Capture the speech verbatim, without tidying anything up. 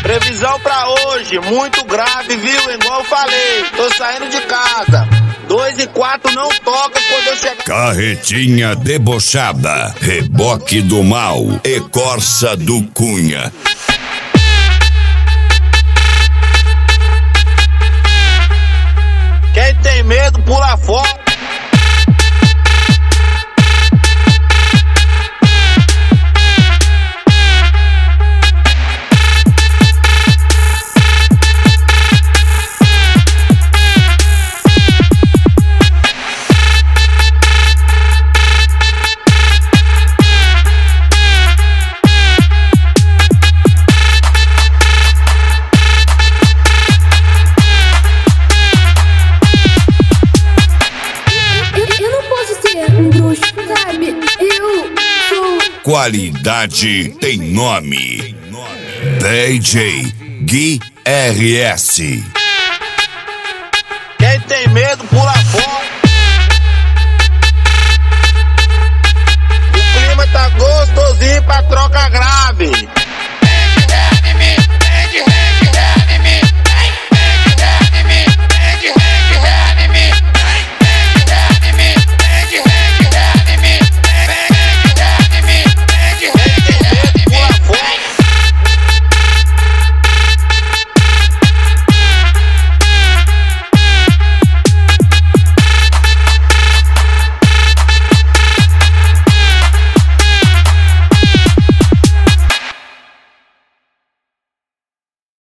Previsão pra hoje, muito grave, viu? Igual eu falei, tô saindo de casa. Dois e quatro não toca quando eu chegar. Carretinha debochada, reboque do mal e Corsa do Cunha. Quem tem medo, pula fora. Qualidade tem nome. D J Gui R S. Quem tem medo, pula fora. O clima tá gostosinho pra troca grave.